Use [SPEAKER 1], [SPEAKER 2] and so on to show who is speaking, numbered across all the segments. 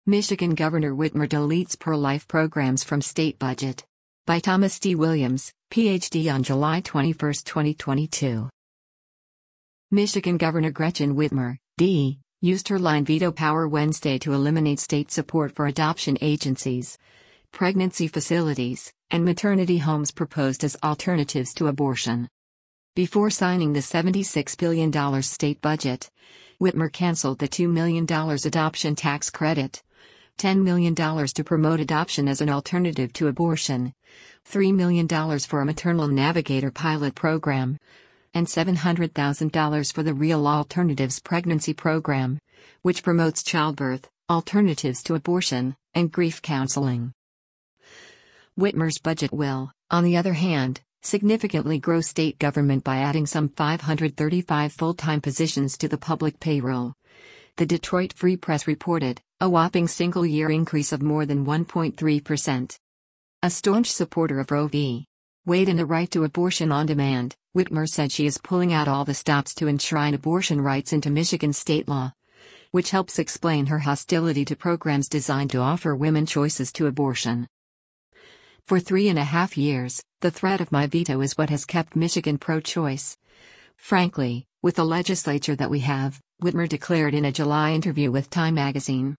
[SPEAKER 1] Michigan Governor Whitmer deletes pro-life programs from state budget. By Thomas D. Williams, Ph.D. on July 21, 2022. Michigan Governor Gretchen Whitmer, D., used her line veto power Wednesday to eliminate state support for adoption agencies, pregnancy facilities, and maternity homes proposed as alternatives to abortion. Before signing the $76 billion state budget, Whitmer canceled the $2 million adoption tax credit, $10 million to promote adoption as an alternative to abortion, $3 million for a maternal navigator pilot program, and $700,000 for the Real Alternatives Pregnancy Program, which promotes childbirth, alternatives to abortion, and grief counseling. Whitmer's budget will, on the other hand, significantly grow state government by adding some 535 full-time positions to the public payroll. The Detroit Free Press reported, a whopping single-year increase of more than 1.3%. A staunch supporter of Roe v. Wade and the right to abortion on demand, Whitmer said she is pulling out all the stops to enshrine abortion rights into Michigan state law, which helps explain her hostility to programs designed to offer women choices to abortion. For 3.5 years, the threat of my veto is what has kept Michigan pro-choice. Frankly, with the legislature that we have, Whitmer declared in a July interview with Time magazine.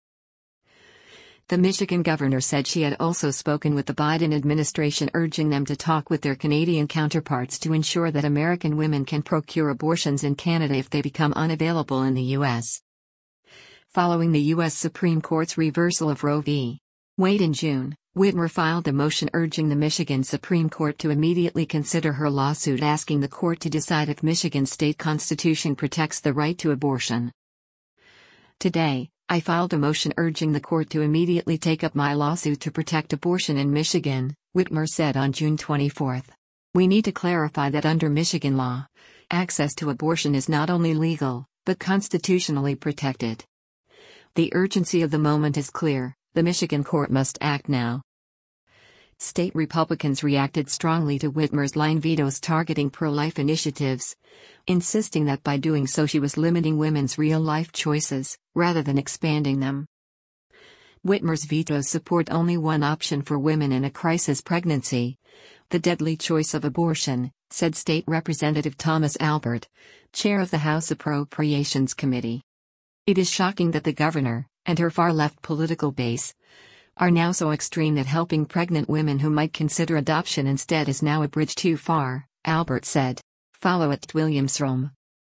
[SPEAKER 1] The Michigan governor said she had also spoken with the Biden administration urging them to talk with their Canadian counterparts to ensure that American women can procure abortions in Canada if they become unavailable in the U.S. Following the U.S. Supreme Court's reversal of Roe v. Wade in June, Whitmer filed a motion urging the Michigan Supreme Court to immediately consider her lawsuit asking the court to decide if Michigan's state constitution protects the right to abortion. Today, I filed a motion urging the court to immediately take up my lawsuit to protect abortion in Michigan, Whitmer said on June 24. We need to clarify that under Michigan law, access to abortion is not only legal, but constitutionally protected. The urgency of the moment is clear. The Michigan court must act now. State Republicans reacted strongly to Whitmer's line vetoes targeting pro-life initiatives, insisting that by doing so she was limiting women's real-life choices, rather than expanding them. Whitmer's vetoes support only one option for women in a crisis pregnancy: the deadly choice of abortion, said State Representative Thomas Albert, chair of the House Appropriations Committee. It is shocking that the governor, and her far-left political base, are now so extreme that helping pregnant women who might consider adoption instead is now a bridge too far, Albert said. Follow @WilliamsRome.